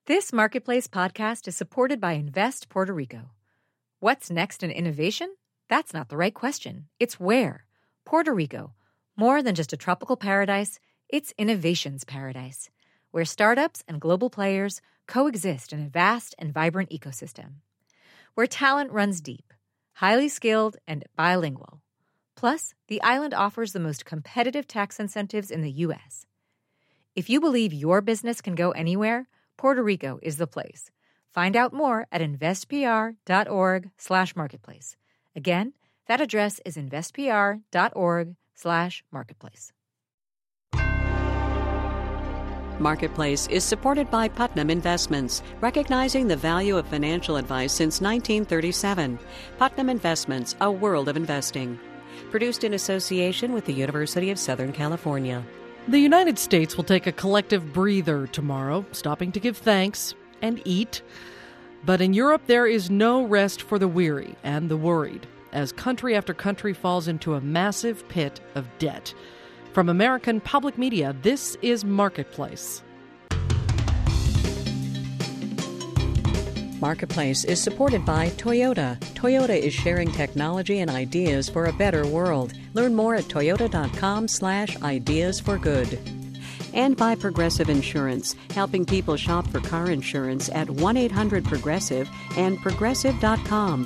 This Marketplace podcast is supported by Invest Puerto Rico. What's next in innovation? That's not the right question. It's where. Puerto Rico. More than just a tropical paradise, it's innovation's paradise, where startups and global players coexist in a vast and vibrant ecosystem. Where talent runs deep, highly skilled, and bilingual. Plus, the island offers the most competitive tax incentives in the U.S. If you believe your business can go anywhere, Puerto Rico is the place. Find out more at investpr.org/marketplace. Again, that address is investpr.org/marketplace. Marketplace is supported by Putnam Investments, recognizing the value of financial advice since 1937. Putnam Investments, a world of investing. Produced in association with the University of Southern California. The United States will take a collective breather tomorrow, stopping to give thanks and eat. But in Europe, there is no rest for the weary and the worried, as country after country falls into a massive pit of debt. From American Public Media, this is Marketplace. Marketplace is supported by Toyota. Toyota is sharing technology and ideas for a better world. Learn more at toyota.com/ideas for good. And by Progressive Insurance, helping people shop for car insurance at 1-800-PROGRESSIVE and progressive.com.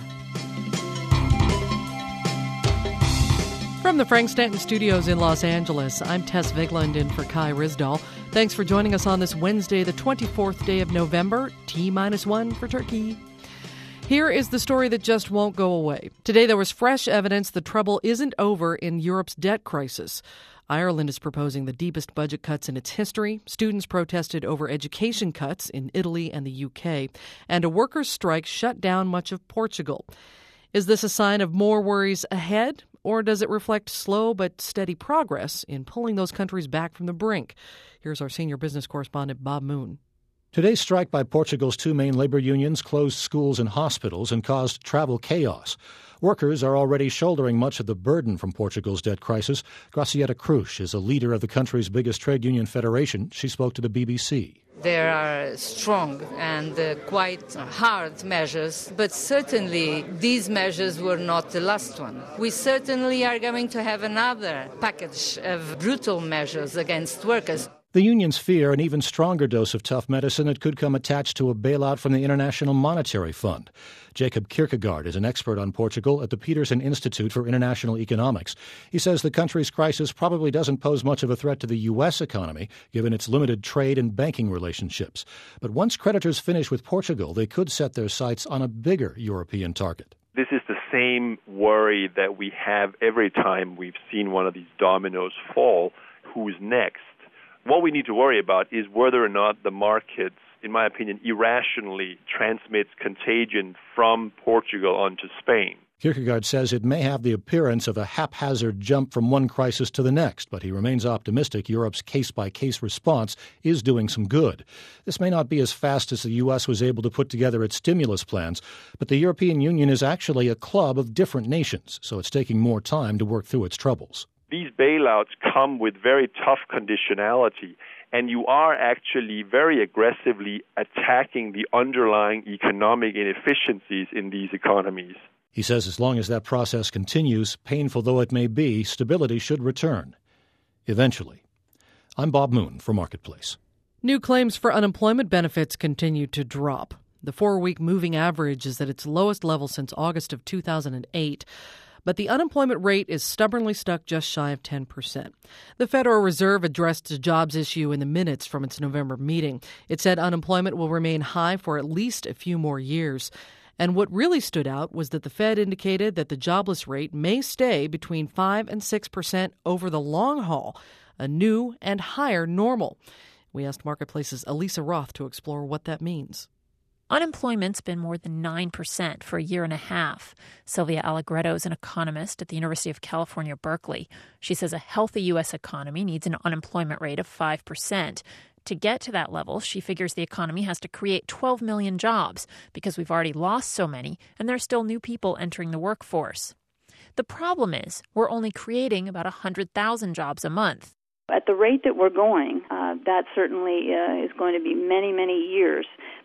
From the Frank Stanton Studios in Los Angeles, I'm Tess Vigland in for Kai Risdahl. Thanks for joining us on this Wednesday, the 24th day of November, T-1 for Turkey. Here is the story that just won't go away. Today there was fresh evidence the trouble isn't over in Europe's debt crisis. Ireland is proposing the deepest budget cuts in its history. Students protested over education cuts in Italy and the UK. And a workers' strike shut down much of Portugal. Is this a sign of more worries ahead? Or does it reflect slow but steady progress in pulling those countries back from the brink? Here's our senior business correspondent, Bob Moon. Today's strike by Portugal's two main labor unions closed schools and hospitals and caused travel chaos. Workers are already shouldering much of the burden from Portugal's debt crisis. Gracieta Cruz is a leader of the country's biggest trade union federation. She spoke to the BBC. There are strong and quite hard measures, but certainly these measures were not the last one. We certainly are going to have another package of brutal measures against workers. The unions fear an even stronger dose of tough medicine that could come attached to a bailout from the International Monetary Fund. Jacob Kierkegaard is an expert on Portugal at the Peterson Institute for International Economics. He says the country's crisis probably doesn't pose much of a threat to the U.S. economy, given its limited trade and banking relationships. But once creditors finish with Portugal, they could set their sights on a bigger European target. This is the same worry that we have every time we've seen one of these dominoes fall. Who's next? What we need to worry about is whether or not the markets, in my opinion, irrationally transmits contagion from Portugal onto Spain. Kierkegaard says it may have the appearance of a haphazard jump from one crisis to the next, but he remains optimistic Europe's case-by-case response is doing some good. This may not be as fast as the U.S. was able to put together its stimulus plans, but the European Union is actually a club of different nations, so it's taking more time to work through its troubles. These bailouts come with very tough conditionality, and you are actually very aggressively attacking the underlying economic inefficiencies in these economies. He says as long as that process continues, painful though it may be, stability should return. Eventually. I'm Bob Moon for Marketplace. New claims for unemployment benefits continue to drop. The 4-week moving average is at its lowest level since August of 2008. But the unemployment rate is stubbornly stuck just shy of 10%. The Federal Reserve addressed the jobs issue in the minutes from its November meeting. It said unemployment will remain high for at least a few more years. And what really stood out was that the Fed indicated that the jobless rate may stay between 5 and 6% over the long haul, a new and higher normal. We asked Marketplace's Elisa Roth to explore what that means. Unemployment's been more than 9% for a year and a half. Sylvia Allegretto is an economist at the University of California, Berkeley. She says a healthy U.S. economy needs an unemployment rate of 5%. To get to that level, she figures the economy has to create 12 million jobs because we've already lost so many and there's still new people entering the workforce. The problem is we're only creating about 100,000 jobs a month. At the rate that we're going, that certainly is going to be many, many years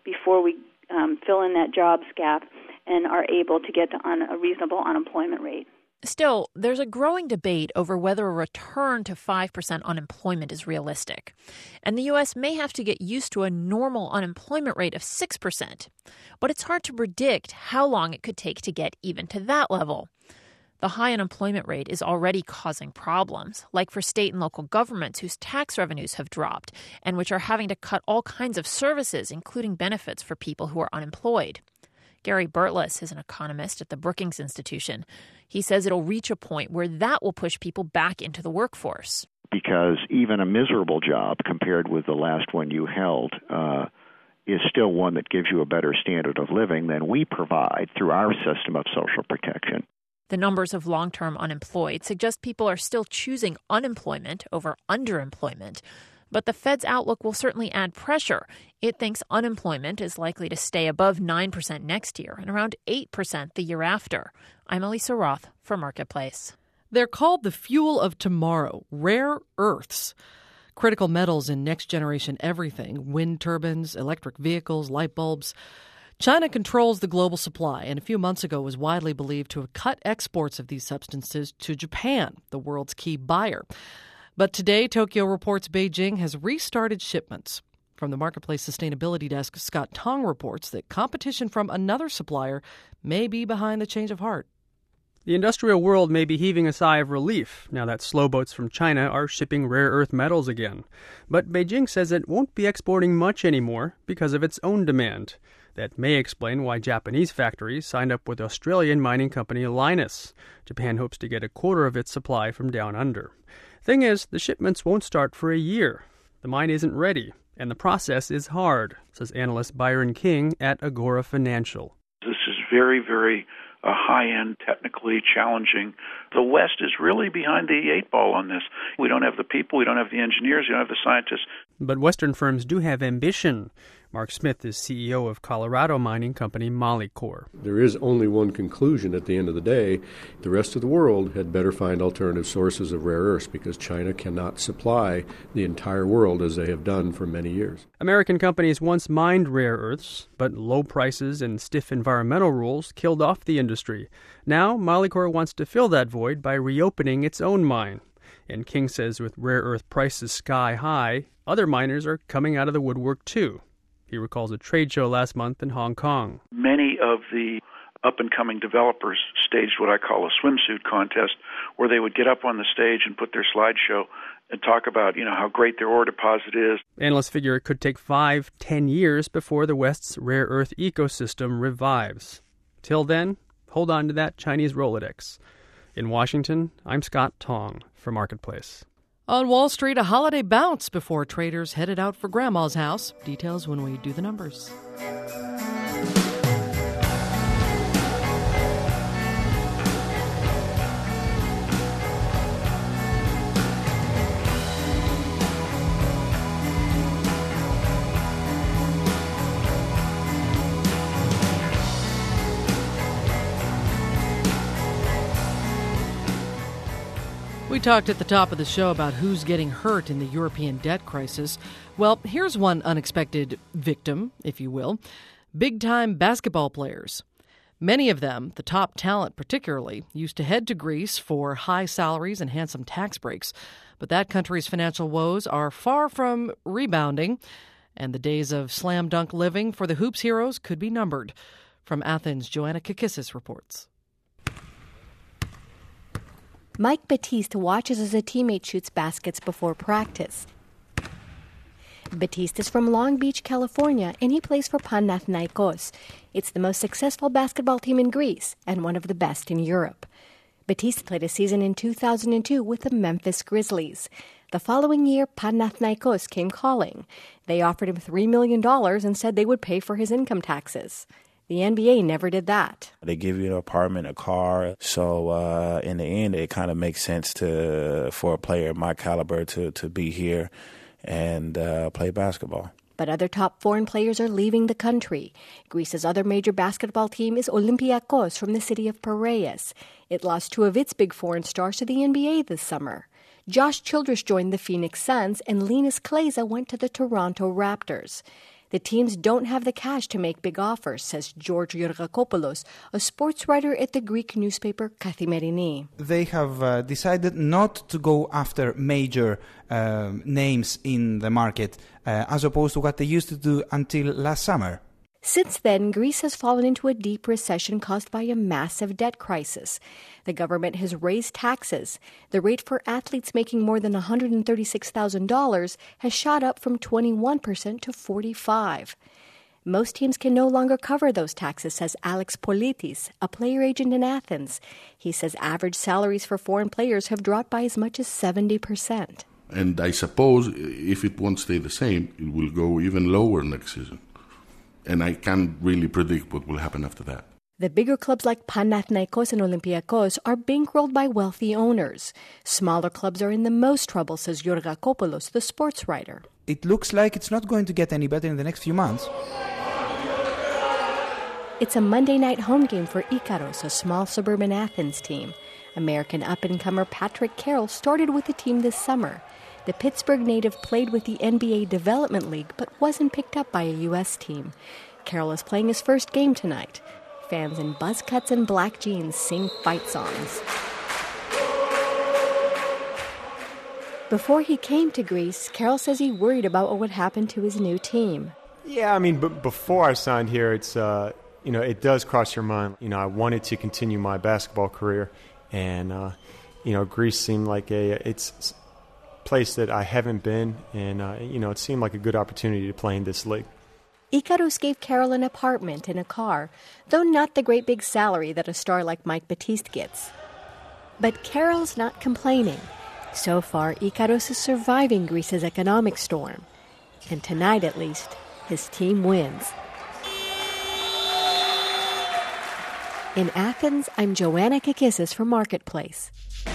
before we fill in that jobs gap and are able to get to a reasonable unemployment rate. Still, there's a growing debate over whether a return to 5% unemployment is realistic. And the U.S. may have to get used to a normal unemployment rate of 6%. But it's hard to predict how long it could take to get even to that level. The high unemployment rate is already causing problems, like for state and local governments whose tax revenues have dropped and which are having to cut all kinds of services, including benefits for people who are unemployed. Gary Burtless is an economist at the Brookings Institution. He says it'll reach a point where that will push people back into the workforce. Because even a miserable job compared with the last one you held is still one that gives you a better standard of living than we provide through our system of social protection. The numbers of long-term unemployed suggest people are still choosing unemployment over underemployment. But the Fed's outlook will certainly add pressure. It thinks unemployment is likely to stay above 9% next year and around 8% the year after. I'm Elisa Roth for Marketplace. They're called the fuel of tomorrow, rare earths. Critical metals in next-generation everything, wind turbines, electric vehicles, light bulbs. China controls the global supply, and a few months ago was widely believed to have cut exports of these substances to Japan, the world's key buyer. But today, Tokyo reports Beijing has restarted shipments. From the Marketplace Sustainability Desk, Scott Tong reports that competition from another supplier may be behind the change of heart. The industrial world may be heaving a sigh of relief now that slow boats from China are shipping rare earth metals again. But Beijing says it won't be exporting much anymore because of its own demand. That may explain why Japanese factories signed up with Australian mining company Lynas. Japan hopes to get a quarter of its supply from down under. Thing is, the shipments won't start for a year. The mine isn't ready, and the process is hard, says analyst Byron King at Agora Financial. This is very, very high-end, technically challenging. The West is really behind the eight ball on this. We don't have the people, we don't have the engineers, we don't have the scientists. But Western firms do have ambition. Mark Smith is CEO of Colorado mining company Molycorp. There is only one conclusion at the end of the day. The rest of the world had better find alternative sources of rare earths because China cannot supply the entire world as they have done for many years. American companies once mined rare earths, but low prices and stiff environmental rules killed off the industry. Now, Molycorp wants to fill that void by reopening its own mine. And King says with rare earth prices sky high, other miners are coming out of the woodwork too. He recalls a trade show last month in Hong Kong. Many of the up-and-coming developers staged what I call a swimsuit contest, where they would get up on the stage and put their slideshow and talk about, how great their ore deposit is. Analysts figure it could take 5-10 years before the West's rare earth ecosystem revives. Till then, hold on to that Chinese Rolodex. In Washington, I'm Scott Tong for Marketplace. On Wall Street, a holiday bounce before traders headed out for Grandma's house. Details when we do the numbers. We talked at the top of the show about who's getting hurt in the European debt crisis. Well, here's one unexpected victim, if you will. Big-time basketball players. Many of them, the top talent particularly, used to head to Greece for high salaries and handsome tax breaks. But that country's financial woes are far from rebounding, and the days of slam dunk living for the hoops heroes could be numbered. From Athens, Joanna Kakissis reports. Mike Batiste watches as a teammate shoots baskets before practice. Batiste is from Long Beach, California, and he plays for Panathinaikos. It's the most successful basketball team in Greece and one of the best in Europe. Batiste played a season in 2002 with the Memphis Grizzlies. The following year, Panathinaikos came calling. They offered him $3 million and said they would pay for his income taxes. The NBA never did that. They give you an apartment, a car. So in the end, it kind of makes sense for a player of my caliber to be here and play basketball. But other top foreign players are leaving the country. Greece's other major basketball team is Olympiakos from the city of Piraeus. It lost two of its big foreign stars to the NBA this summer. Josh Childress joined the Phoenix Suns, and Linus Kleza went to the Toronto Raptors. The teams don't have the cash to make big offers, says George Georgakopoulos, a sports writer at the Greek newspaper Kathimerini. They have decided not to go after major names in the market, as opposed to what they used to do until last summer. Since then, Greece has fallen into a deep recession caused by a massive debt crisis. The government has raised taxes. The rate for athletes making more than $136,000 has shot up from 21% to 45%. Most teams can no longer cover those taxes, says Alex Politis, a player agent in Athens. He says average salaries for foreign players have dropped by as much as 70%. And I suppose if it won't stay the same, it will go even lower next season. And I can't really predict what will happen after that. The bigger clubs like Panathinaikos and Olympiakos are bankrolled by wealthy owners. Smaller clubs are in the most trouble, says Georgakopoulos, the sports writer. It looks like it's not going to get any better in the next few months. It's a Monday night home game for Ikaros, a small suburban Athens team. American up-and-comer Patrick Carroll started with the team this summer. The Pittsburgh native played with the NBA Development League but wasn't picked up by a U.S. team. Carroll is playing his first game tonight. Fans in buzz cuts and black jeans sing fight songs. Before he came to Greece, Carroll says he worried about what would happen to his new team. Yeah, I mean, before I signed here, it's it does cross your mind. I wanted to continue my basketball career, and Greece seemed like it's place that I haven't been, and it seemed like a good opportunity to play in this league. Ikaros gave Carroll an apartment and a car, though not the great big salary that a star like Mike Batiste gets. But Carroll's not complaining. So far, Ikaros is surviving Greece's economic storm. And tonight, at least, his team wins. In Athens, I'm Joanna Kakissis for Marketplace.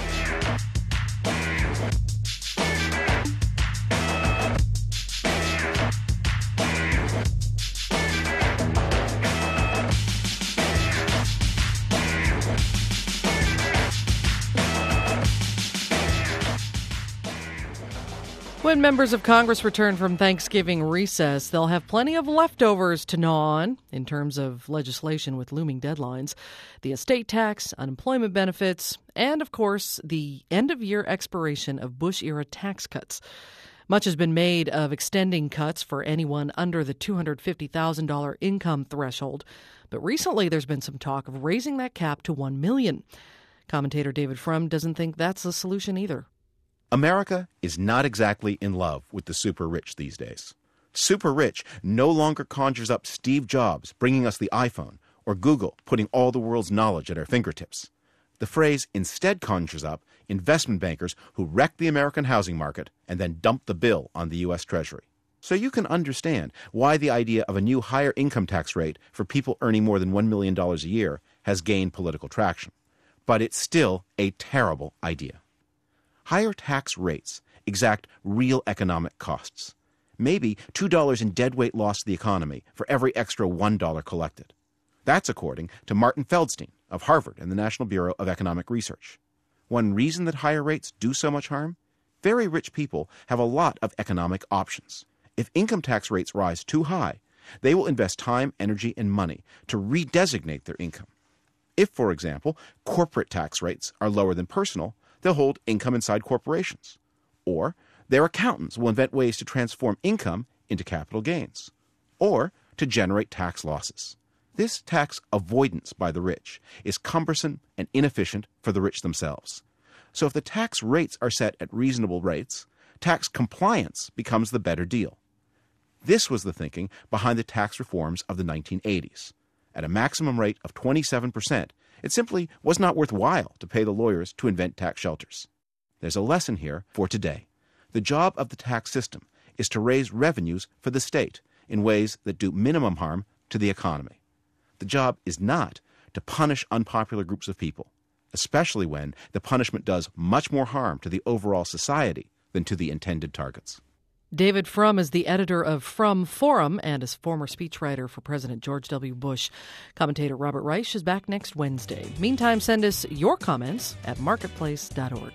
When members of Congress return from Thanksgiving recess, they'll have plenty of leftovers to gnaw on in terms of legislation with looming deadlines. The estate tax, unemployment benefits, and, of course, the end-of-year expiration of Bush-era tax cuts. Much has been made of extending cuts for anyone under the $250,000 income threshold. But recently there's been some talk of raising that cap to $1 million. Commentator David Frum doesn't think that's the solution either. America is not exactly in love with the super rich these days. Super rich no longer conjures up Steve Jobs bringing us the iPhone or Google putting all the world's knowledge at our fingertips. The phrase instead conjures up investment bankers who wreck the American housing market and then dump the bill on the U.S. Treasury. So you can understand why the idea of a new higher income tax rate for people earning more than $1 million a year has gained political traction. But it's still a terrible idea. Higher tax rates exact real economic costs. Maybe $2 in deadweight loss to the economy for every extra $1 collected. That's according to Martin Feldstein of Harvard and the National Bureau of Economic Research. One reason that higher rates do so much harm? Very rich people have a lot of economic options. If income tax rates rise too high, they will invest time, energy, and money to redesignate their income. If, for example, corporate tax rates are lower than personal, they'll hold income inside corporations. Or their accountants will invent ways to transform income into capital gains. Or to generate tax losses. This tax avoidance by the rich is cumbersome and inefficient for the rich themselves. So if the tax rates are set at reasonable rates, tax compliance becomes the better deal. This was the thinking behind the tax reforms of the 1980s. At a maximum rate of 27%, it simply was not worthwhile to pay the lawyers to invent tax shelters. There's a lesson here for today. The job of the tax system is to raise revenues for the state in ways that do minimum harm to the economy. The job is not to punish unpopular groups of people, especially when the punishment does much more harm to the overall society than to the intended targets. David Frum is the editor of Frum Forum and is former speechwriter for President George W. Bush. Commentator Robert Reich is back next Wednesday. Meantime, send us your comments at marketplace.org.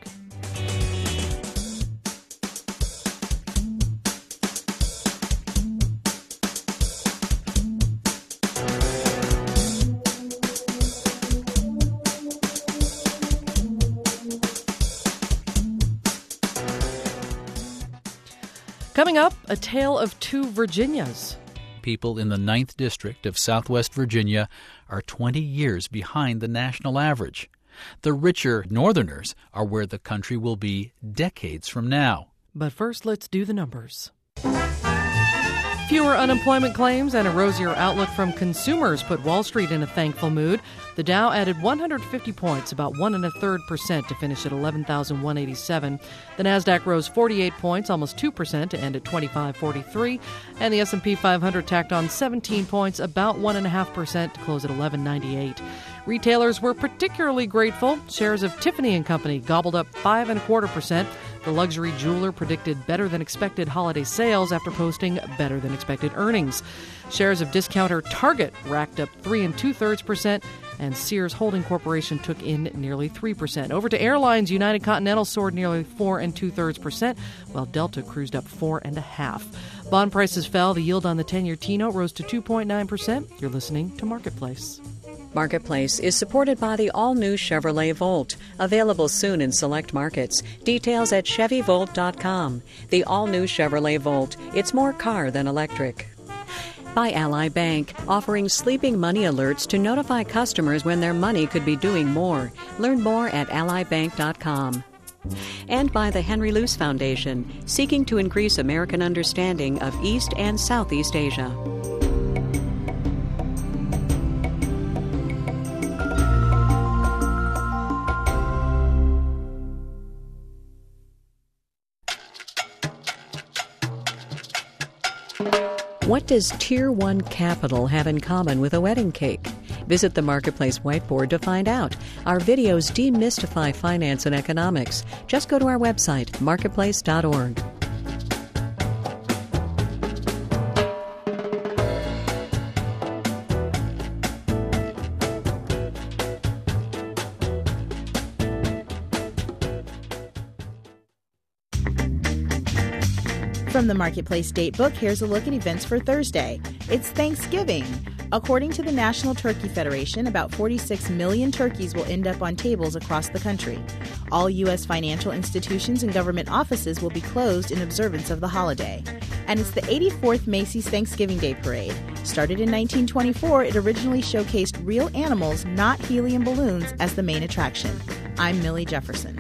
Coming up, a tale of two Virginias. People in the 9th District of Southwest Virginia are 20 years behind the national average. The richer Northerners are where the country will be decades from now. But first, let's do the numbers. Fewer unemployment claims and a rosier outlook from consumers put Wall Street in a thankful mood. The Dow added 150 points, about 1.33%, to finish at 11,187. The Nasdaq rose 48 points, almost 2%, to end at 2543. And the S&P 500 tacked on 17 points, about 1.5%, to close at 1198. Retailers were particularly grateful. Shares of Tiffany & Company gobbled up 5.25%. The luxury jeweler predicted better-than-expected holiday sales after posting better-than-expected earnings. Shares of discounter Target racked up 3.23%, and Sears Holding Corporation took in nearly 3%. Over to airlines, United Continental soared nearly 4.23%, while Delta cruised up 4.5%. Bond prices fell. The yield on the 10-year T-note rose to 2.9%. You're listening to Marketplace. Marketplace is supported by the all-new Chevrolet Volt, available soon in select markets. Details at ChevyVolt.com. The all-new Chevrolet Volt. It's more car than electric. By Ally Bank, offering sleeping money alerts to notify customers when their money could be doing more. Learn more at allybank.com. And by the Henry Luce Foundation, seeking to increase American understanding of East and Southeast Asia. What does Tier 1 capital have in common with a wedding cake? Visit the Marketplace whiteboard to find out. Our videos demystify finance and economics. Just go to our website, marketplace.org. From the Marketplace Datebook, here's a look at events for Thursday. It's Thanksgiving. According to the National Turkey Federation, about 46 million turkeys will end up on tables across the country. All U.S. financial institutions and government offices will be closed in observance of the holiday. And it's the 84th Macy's Thanksgiving Day Parade. Started in 1924, it originally showcased real animals, not helium balloons, as the main attraction. I'm Millie Jefferson.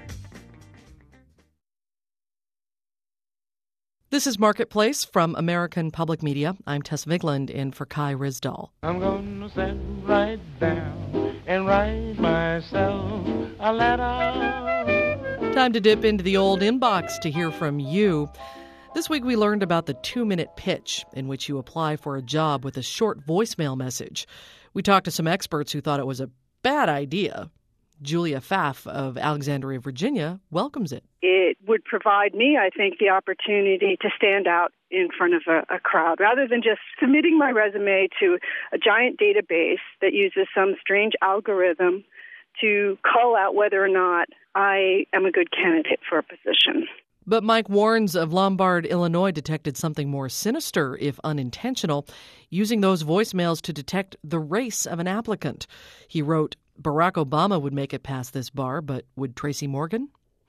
This is Marketplace from American Public Media. I'm Tess Vigland in for Kai Risdahl. I'm going to sit right down and write myself a letter. Time to dip into the old inbox to hear from you. This week we learned about the 2-minute pitch, in which you apply for a job with a short voicemail message. We talked to some experts who thought it was a bad idea. Julia Pfaff of Alexandria, Virginia, welcomes it. It would provide me, I think, the opportunity to stand out in front of a crowd rather than just submitting my resume to a giant database that uses some strange algorithm to call out whether or not I am a good candidate for a position. But Mike Warnes of Lombard, Illinois, detected something more sinister, if unintentional, using those voicemails to detect the race of an applicant. He wrote, Barack Obama would make it past this bar, but would Tracy Morgan?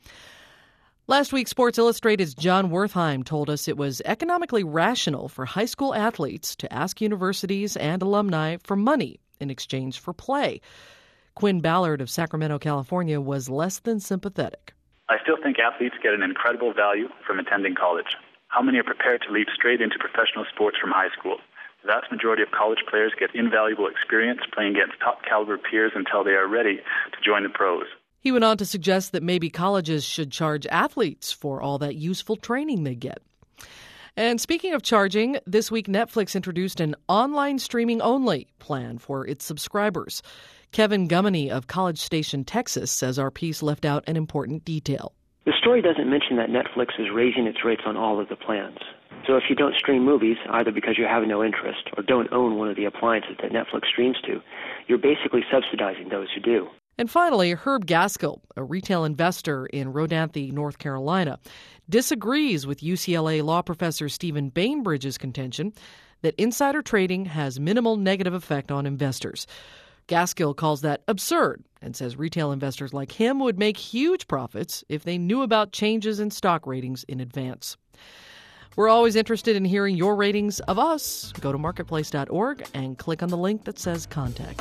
Last week, Sports Illustrated's John Wertheim told us it was economically rational for high school athletes to ask universities and alumni for money in exchange for play. Quinn Ballard of Sacramento, California, was less than sympathetic. I still think athletes get an incredible value from attending college. How many are prepared to leap straight into professional sports from high school? The vast majority of college players get invaluable experience playing against top-caliber peers until they are ready to join the pros. He went on to suggest that maybe colleges should charge athletes for all that useful training they get. And speaking of charging, this week Netflix introduced an online streaming-only plan for its subscribers. Kevin Gummany of College Station, Texas, says our piece left out an important detail. The story doesn't mention that Netflix is raising its rates on all of the plans. So if you don't stream movies, either because you have no interest or don't own one of the appliances that Netflix streams to, you're basically subsidizing those who do. And finally, Herb Gaskill, a retail investor in Rodanthe, North Carolina, disagrees with UCLA law professor Stephen Bainbridge's contention that insider trading has minimal negative effect on investors. Gaskill calls that absurd and says retail investors like him would make huge profits if they knew about changes in stock ratings in advance. We're always interested in hearing your ratings of us. Go to marketplace.org and click on the link that says Contact.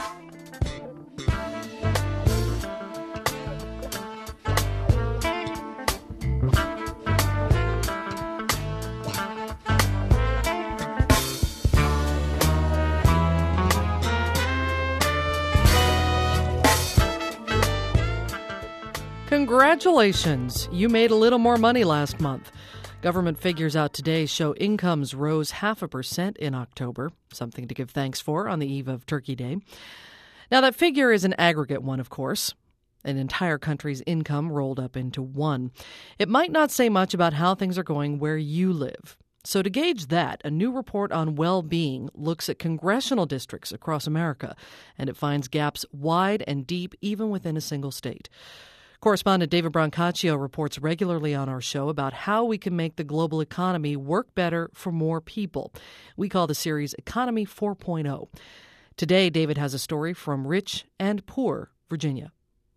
Congratulations! You made a little more money last month. Government figures out today show incomes rose 0.5% in October, something to give thanks for on the eve of Turkey Day. Now, that figure is an aggregate one, of course. An entire country's income rolled up into one. It might not say much about how things are going where you live. So to gauge that, a new report on well-being looks at congressional districts across America, and it finds gaps wide and deep even within a single state. Correspondent David Brancaccio reports regularly on our show about how we can make the global economy work better for more people. We call the series Economy 4.0. Today, David has a story from rich and poor Virginia.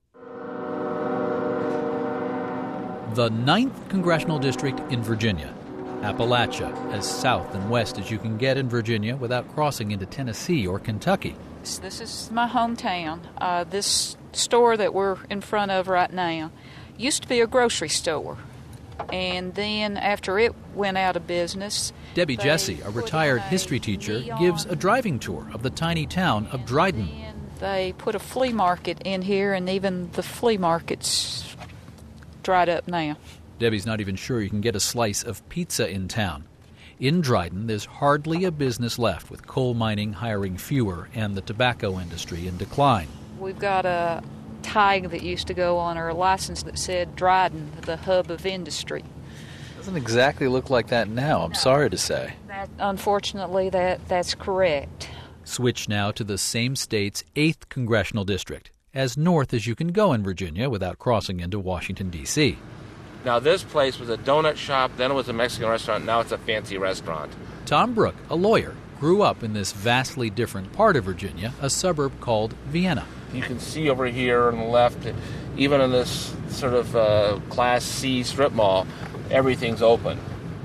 The 9th Congressional District in Virginia, Appalachia, as south and west as you can get in Virginia without crossing into Tennessee or Kentucky. This is my hometown. This store that we're in front of right now used to be a grocery store. And then after it went out of business... Debbie Jesse, a retired history teacher, gives a driving tour of the tiny town of Dryden. They put a flea market in here, and even the flea market's dried up now. Debbie's not even sure you can get a slice of pizza in town. In Dryden, there's hardly a business left, with coal mining hiring fewer and the tobacco industry in decline. We've got a tag that used to go on our license that said Dryden, the hub of industry. Doesn't exactly look like that now, I'm sorry to say. Unfortunately, that's correct. Switch now to the same state's 8th Congressional District, as north as you can go in Virginia without crossing into Washington, D.C. Now, this place was a donut shop, then it was a Mexican restaurant, now it's a fancy restaurant. Tom Brook, a lawyer, grew up in this vastly different part of Virginia, a suburb called Vienna. You can see over here on the left, even in this sort of Class C strip mall, everything's open.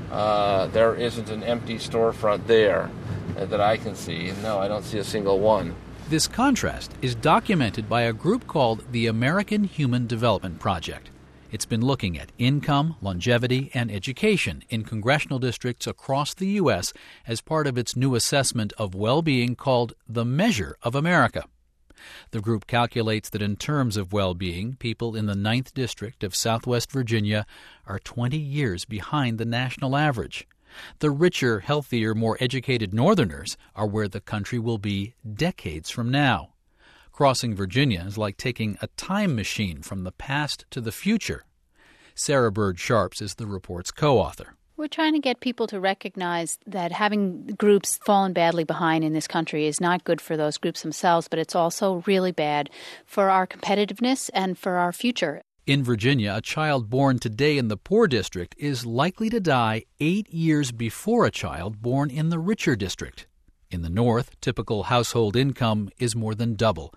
There isn't an empty storefront there that I can see. No, I don't see a single one. This contrast is documented by a group called the American Human Development Project. It's been looking at income, longevity, and education in congressional districts across the U.S. as part of its new assessment of well-being called the Measure of America. The group calculates that in terms of well-being, people in the 9th District of Southwest Virginia are 20 years behind the national average. The richer, healthier, more educated Northerners are where the country will be decades from now. Crossing Virginia is like taking a time machine from the past to the future. Sarah Bird Sharps is the report's co-author. We're trying to get people to recognize that having groups fallen badly behind in this country is not good for those groups themselves, but it's also really bad for our competitiveness and for our future. In Virginia, a child born today in the poor district is likely to die 8 years before a child born in the richer district. In the North, typical household income is more than double,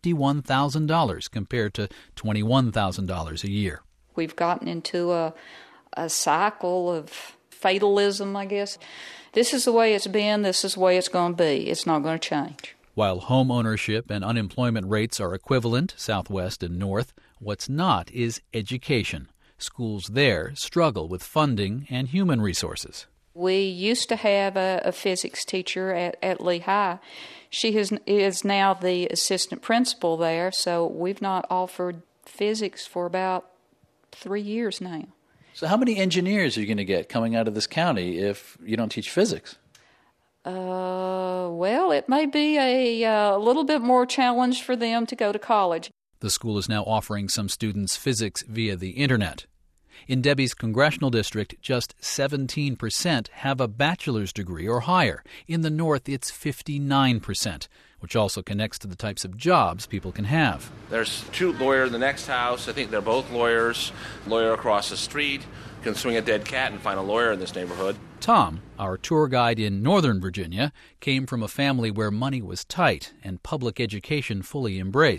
$51,000 compared to $21,000 a year. We've gotten into a cycle of fatalism, I guess. This is the way it's been, this is the way it's going to be. It's not going to change. While home ownership and unemployment rates are equivalent, Southwest and North, what's not is education. Schools there struggle with funding and human resources. We used to have a physics teacher at Lehigh. She is now the assistant principal there, so we've not offered physics for about 3 years now. So how many engineers are you going to get coming out of this county if you don't teach physics? Well, it may be a little bit more challenge for them to go to college. The school is now offering some students physics via the Internet. In Debbie's congressional district, just 17% have a bachelor's degree or higher. In the North, it's 59%, which also connects to the types of jobs people can have. There's two lawyers in the next house. I think they're both lawyers. Lawyer across the street can swing a dead cat and find a lawyer in this neighborhood. Tom, our tour guide in Northern Virginia, came from a family where money was tight and public education fully embraced.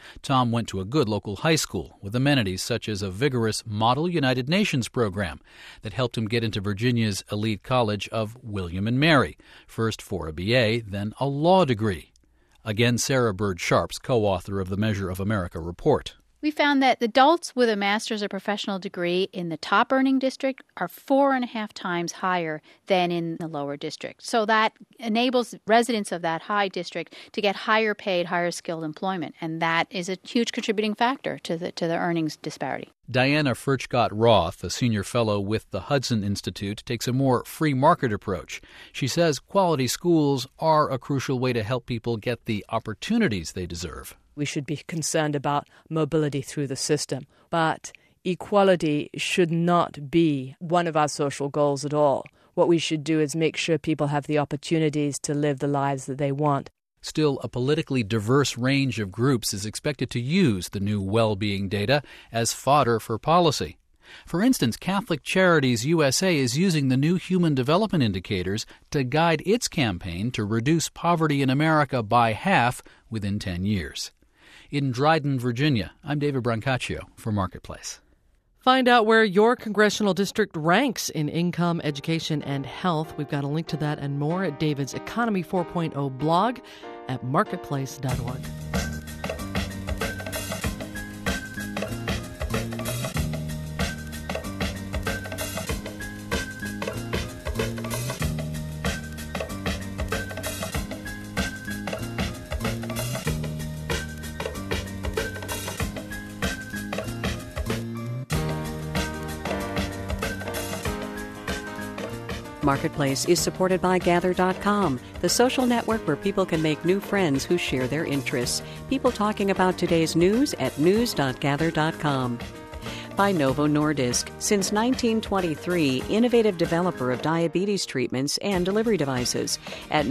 Tom went to a good local high school with amenities such as a vigorous Model United Nations program that helped him get into Virginia's elite college of William and Mary, first for a BA, then a law degree. Again, Sarah Bird Sharps, co-author of the Measure of America report. We found that adults with a master's or professional degree in the top earning district are 4.5 times higher than in the lower district. So that enables residents of that high district to get higher paid, higher skilled employment. And that is a huge contributing factor to the earnings disparity. Diana Furchtgott-Roth, a senior fellow with the Hudson Institute, takes a more free market approach. She says quality schools are a crucial way to help people get the opportunities they deserve. We should be concerned about mobility through the system, but equality should not be one of our social goals at all. What we should do is make sure people have the opportunities to live the lives that they want. Still, a politically diverse range of groups is expected to use the new well-being data as fodder for policy. For instance, Catholic Charities USA is using the new Human Development Indicators to guide its campaign to reduce poverty in America by half within 10 years. In Dryden, Virginia, I'm David Brancaccio for Marketplace. Find out where your congressional district ranks in income, education, and health. We've got a link to that and more at David's Economy 4.0 blog at marketplace.org. Marketplace is supported by Gather.com, the social network where people can make new friends who share their interests. People talking about today's news at news.gather.com. By Novo Nordisk, since 1923, innovative developer of diabetes treatments and delivery devices at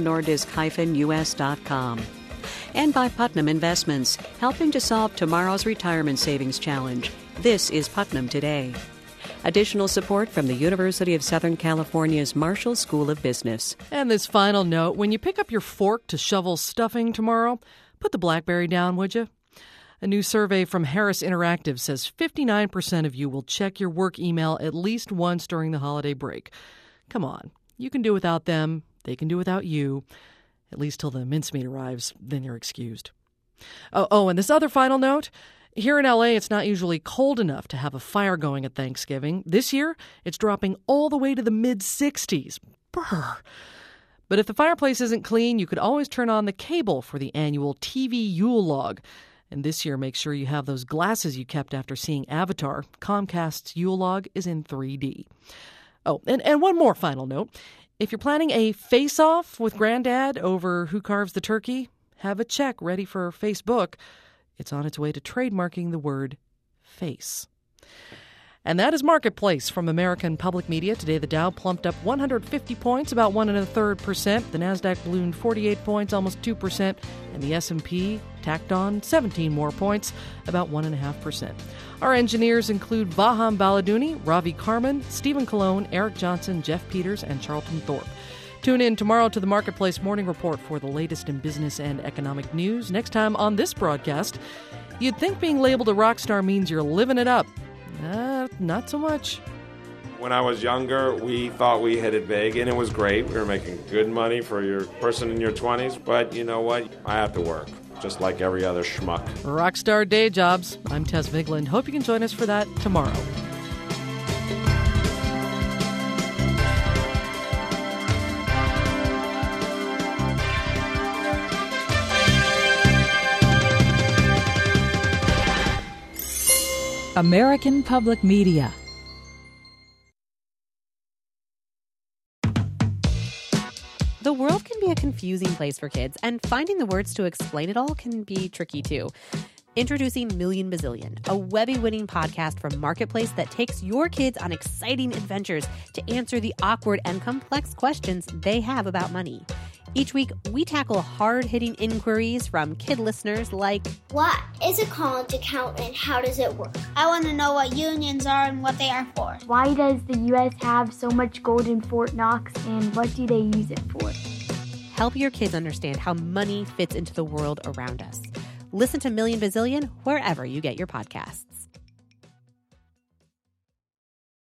novonordisk-us.com. And by Putnam Investments, helping to solve tomorrow's retirement savings challenge. This is Putnam Today. Additional support from the University of Southern California's Marshall School of Business. And this final note, when you pick up your fork to shovel stuffing tomorrow, put the BlackBerry down, would you? A new survey from Harris Interactive says 59% of you will check your work email at least once during the holiday break. Come on, you can do without them, they can do without you, at least till the mincemeat arrives, then you're excused. Oh, and this other final note, here in L.A., it's not usually cold enough to have a fire going at Thanksgiving. This year, it's dropping all the way to the mid-60s. Brr. But if the fireplace isn't clean, you could always turn on the cable for the annual TV Yule log. And this year, make sure you have those glasses you kept after seeing Avatar. Comcast's Yule log is in 3D. Oh, and one more final note. If you're planning a face-off with Granddad over who carves the turkey, have a check ready for Facebook. It's on its way to trademarking the word face. And that is Marketplace from American Public Media. Today, the Dow plumped up 150 points, about 1 1/3%. The Nasdaq ballooned 48 points, almost 2%. And the S&P tacked on 17 more points, about 1.5%. Our engineers include Vaham Baladouni, Ravi Karman, Stephen Colon, Eric Johnson, Jeff Peters, and Charlton Thorpe. Tune in tomorrow to the Marketplace Morning Report for the latest in business and economic news. Next time on this broadcast, you'd think being labeled a rock star means you're living it up. Not so much. When I was younger, we thought we hit it big, and it was great. We were making good money for your person in your 20s, but you know what? I have to work, just like every other schmuck. Rockstar day jobs. I'm Tess Vigland. Hope you can join us for that tomorrow. American Public Media. The world can be a confusing place for kids, and finding the words to explain it all can be tricky too. Introducing Million Bazillion, a Webby-winning podcast from Marketplace that takes your kids on exciting adventures to answer the awkward and complex questions they have about money. Each week, we tackle hard-hitting inquiries from kid listeners like, what is a college account and how does it work? I want to know what unions are and what they are for. Why does the U.S. have so much gold in Fort Knox and what do they use it for? Help your kids understand how money fits into the world around us. Listen to Million Bazillion wherever you get your podcasts.